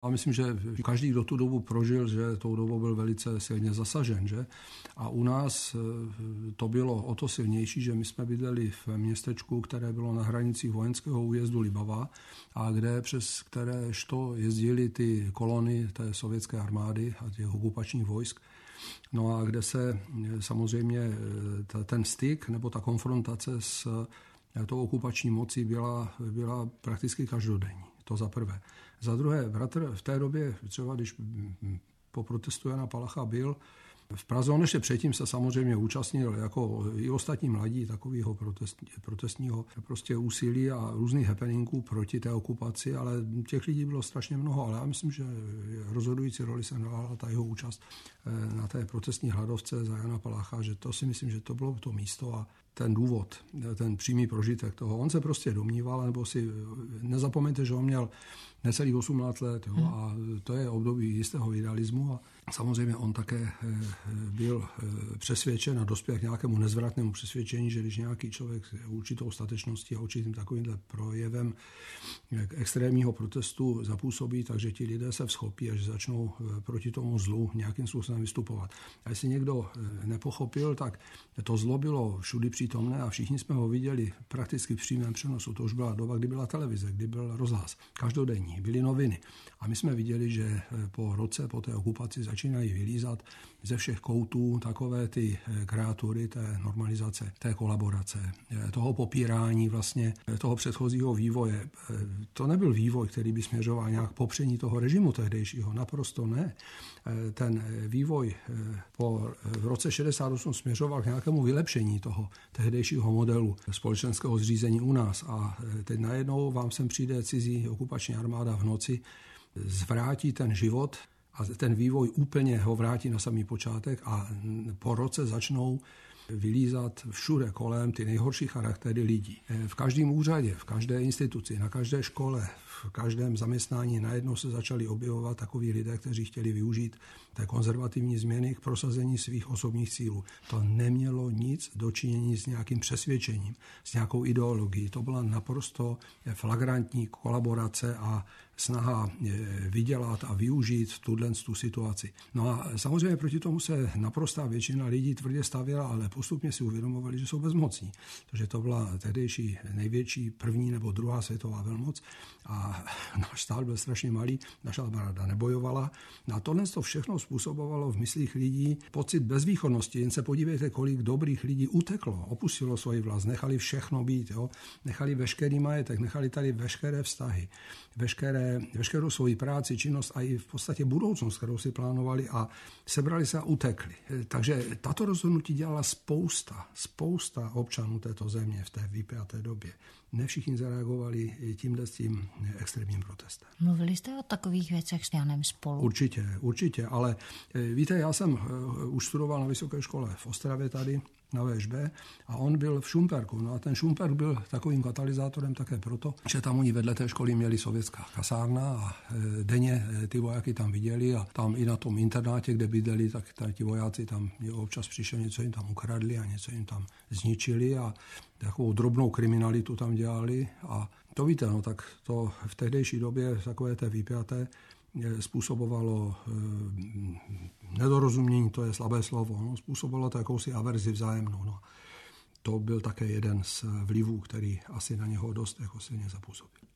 A myslím, že každý, kdo tu dobu prožil, že tou dobou byl velice silně zasažen. Že? A u nás to bylo o to silnější, že my jsme bydleli v městečku, které bylo na hranicích vojenského újezdu Libavá a přes kteréžto jezdili ty kolony té sovětské armády a těch okupačních vojsk. No a kde se samozřejmě ten styk nebo ta konfrontace s tou okupační mocí byla prakticky každodenní. To za prvé. Za druhé, bratr v té době, třeba když po protestu Jana Palacha byl v Praze, on ještě předtím se samozřejmě účastnil jako i ostatní mladí takového protestního prostě úsilí a různých happeningů proti té okupaci, ale těch lidí bylo strašně mnoho, ale já myslím, že rozhodující roli se hrála ta jeho účast na té protestní hladovce za Jana Palacha, že to si myslím, že to bylo to místo a ten důvod, ten přímý prožitek toho. On se prostě domníval, nebo si nezapomeňte, že on měl necelých 18 let, jo, a to je období jistého idealismu a samozřejmě on také byl přesvědčen a dospěl k nějakému nezvratnému přesvědčení, že když nějaký člověk s určitou statečností a určitým takovýmhle projevem extrémního protestu zapůsobí, takže ti lidé se vzchopí a že začnou proti tomu zlu nějakým způsobem vystupovat. A jestli někdo nepochopil, tak to zlo bylo všudy přítomné a všichni jsme ho viděli prakticky v přímém přenosu. To už byla doba, kdy byla televize, kdy byl rozhlas. Každodenní, byly noviny. A my jsme viděli, že po roce, po té okupaci začínají vylízat ze všech koutů takové ty kreatury té normalizace, té kolaborace, toho popírání vlastně toho předchozího vývoje. To nebyl vývoj, který by směřoval nějak popření toho režimu tehdejšího, naprosto ne. Ten vývoj v roce 68 směřoval k nějakému vylepšení toho tehdejšího modelu společenského zřízení u nás a teď najednou vám sem přijde cizí okupační armáda v noci, zvrátí ten život a ten vývoj úplně ho vrátí na samý počátek a po roce začnou vylízat všude kolem ty nejhorší charaktery lidí. V každém úřadě, v každé instituci, na každé škole, v každém zaměstnání najednou se začali objevovat takoví lidé, kteří chtěli využít té konzervativní změny k prosazení svých osobních cílů. To nemělo nic dočinění s nějakým přesvědčením, s nějakou ideologií. To byla naprosto flagrantní kolaborace a snaha vydělat a využít tu situaci. No a samozřejmě proti tomu se naprostá většina lidí tvrdě stavěla, ale postupně si uvědomovali, že jsou bezmocní. Takže to byla tehdejší největší první nebo druhá světová velmoc a náš stát byl strašně malý, naša armáda nebojovala. A tohle to všechno způsobovalo v myslích lidí pocit bezvýchodnosti. Jen se podívejte, kolik dobrých lidí uteklo, opustilo svoji vlast, nechali všechno být, jo? Nechali veškerý majetek, nechali tady veškeré vztahy, veškerou svoji práci, činnost a i v podstatě budoucnost, kterou si plánovali a sebrali se a utekli. Takže tato rozhodnutí dělala spousta občanů této země v té vypjaté době. Ne všichni zareagovali tímhle s tím extrémním protestem. Mluvili jste o takových věcech s Janem spolu? Určitě, ale víte, já jsem už studoval na vysoké škole v Ostravě tady, na VŠB a on byl v Šumperku. No a ten Šumperk byl takovým katalyzátorem také proto, že tam oni vedle té školy měli sovětská kasárna a denně ty vojáky tam viděli a tam i na tom internátě, kde bydleli, tak ti vojáci tam občas přišli, něco jim tam ukradli a něco jim tam zničili a takovou drobnou kriminalitu tam dělali a to víte, no tak to v tehdejší době takové té vypjaté způsobovalo nedorozumění, to je slabé slovo, no, způsobovalo to jakousi averzi vzájemnou. No. To byl také jeden z vlivů, který asi na něho dost jako silně zapůsobil.